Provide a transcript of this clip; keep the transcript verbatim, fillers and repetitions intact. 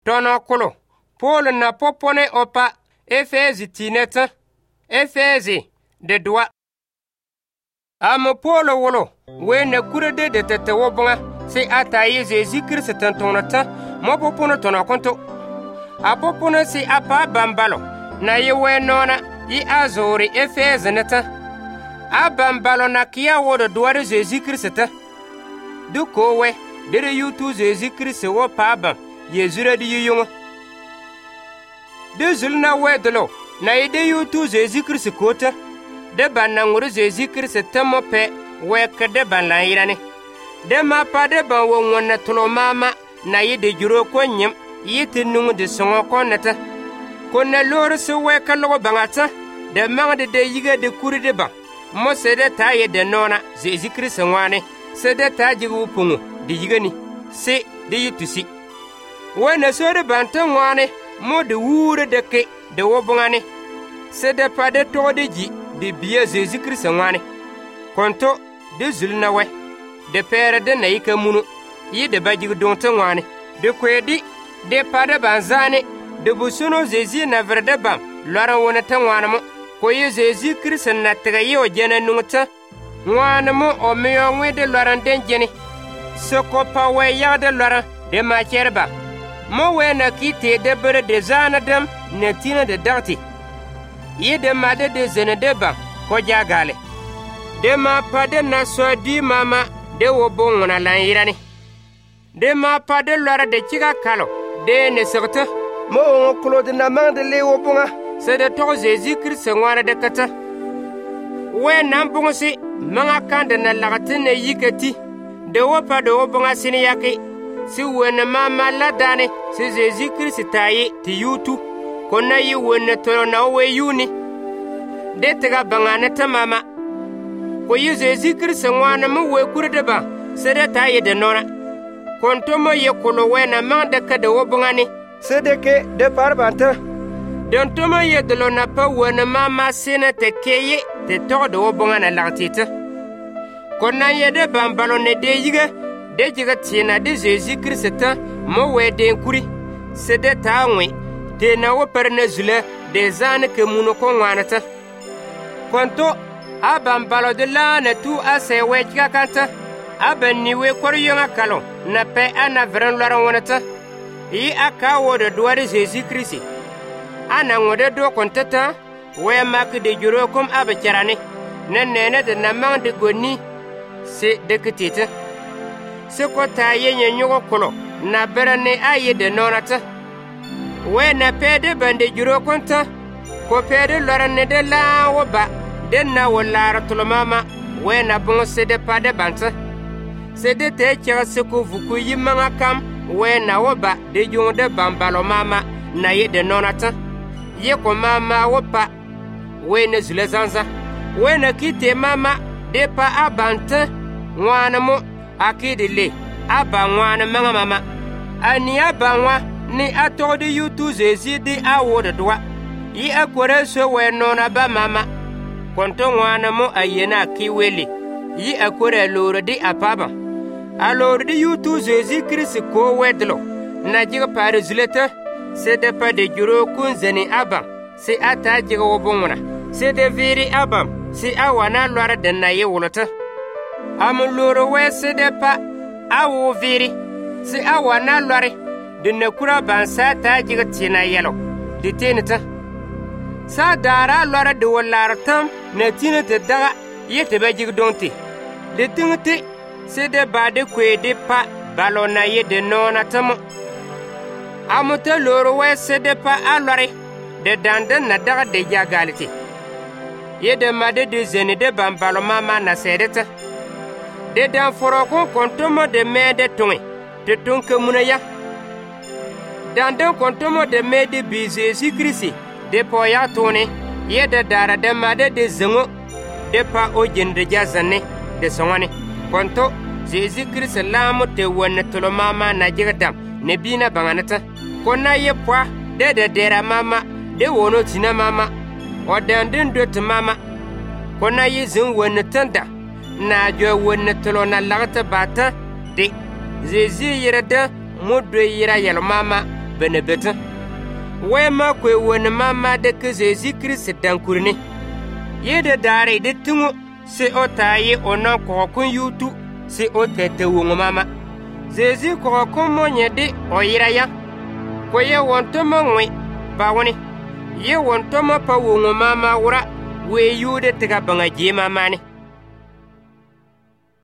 tono kolo Paul na popone opa Efezi tineta Efezi de doa Am Paul wolo we na kurede de tete wobonga se ataye Jésus Christ tantonata mo popono tono konto a popono se apa bambalo na yewe nona yi azori Efezi neta a bambalo na kia wodo doare Jésus Christ du kowe de yutu Jésus Christ wo pa bam yezura di yuyungo de zulna wedlo na ide yutu Jésus Christ kota de bananguru Jésus Christ tamo pe we kede banla irane de ma pa de ban wo ngona tulo mama na yide juro ko nyem yite nungu de songo ko nata ko na lor so we kalo bangata de mangde de yiga de kuri de ban mo se de ta ye de nona Jésus Christ ngwane se de ta jigu pungu de yiga ni se de yitusi we na so de bantan ngwane mo de wure de ke de wobongane se de pa de to de ji de biya Jésus Christ ngwane konto de zulna we de pere de naika munu yi de bajigu donta ngwane de kwedi de pa de banzane de busuno Jésus na verde bam loran wona tan ngwane mo ko ye Jésus Christ na tega yo jena nungta ngwane mo o meyo ngwe de loran den jeni soko pa we ya de loran de ma cherba mo we na kite de bere de zana dem ne tina de darti yi de ma de de zene de bam ko jagale de ma pa de na so di mama de wo bon na lan yirani de ma pa de lora de chiga kalo de ne sorta mo on klo de na man de le wo bonga se de to Jésus Christ ngwana de kata we nan bongo si manga kan de na lagati ne yikati de wo pa de wo bonga sini yake si wena mama la dane si Jésus Christ tayi ti yutu kona yi wena to na we yuni de tega bangane ta mama ko yi Jésus Christ ngwana mu we kurde ba se de tayi de nona konto mo ye kolo wena manda ka de wo bongani se de ke de parbanta don to mo ye de lona pa wena mama sene te keye te to de wo bongana lantita kona ye de bambalo ne de yiga de jiga tina de Jésus Christ mo we de kuri se de tawe de na wo perne zule de zane ke muno ko ngwanata konto abambalo de la na tu ase we jiga kanta aben ni we kor yonga kalo na pe ana vren loran wonata yi aka wo de doare Jésus Christ ana ngode do kontata we mak de juro kom abecerane nenene de na mang de goni se de kitete se ko ta yenye nyugo kolo na berane aye de nonata we na pe de bande juro konta ko pe de loran ne de la wo ba de na wala ratlo mama we na bon se de pa de banta se de te kira se ko vuku yimanga kam we na wo ba de jonde bambalo mama na ye de nonata ye ko mama wo pa we ne zule zanza we na kite mama de pa abanta wana mo akide le aba wana manga mama ani abanwa ni atode yutu Jésus di awodo doa yi akore so we nona ba mama konto wana mo ayena kiwele yi akore loro di apaba aloro di yutu Jésus Christ ko wedlo na jiga pare zuleta se de pa de juro kunzeni abam se ata jiga wobongona se de viri abam se awana lora de na ye wolota am loro we se de pa awo viri se awana lore de na kura ban sa ta jiga tina yelo de tenita sa dara lora de wolartam na tina de daga yete ba jiga donti de tingti se de ba de kwe de pa balona ye de nona tamo amuta loro we se de pa alore de dande na daga de jagaliti ye de made de zene de bambalo mama na sedeta de dan foro kon kontomo de me de tongi de tonke munaya dande kontomo de me de bi Jésus Christ de po ya tone ye de dara de made de zengo de pa o jende jazane de songane konto Jésus Christ lamu te wonne tolo mama na jigadam ne bina banganata kona ye pwa de de dera mama de wono tina mama o dandin dot mama kona ye zin wonne tanda na jo wonne tolo na lagata bata de Jésus yirada mudo yira yel mama benebeta we ma kwe won mama de ke Jésus Christ dankurni yede dare de tungu se otaye onan ko kun yutu se otete wongo mama Jésus ko ko monye de oyiraya ko ye wonto mongwe bawoni ye wonto ma pa wongo mama wura we yude tiga banga je mama ne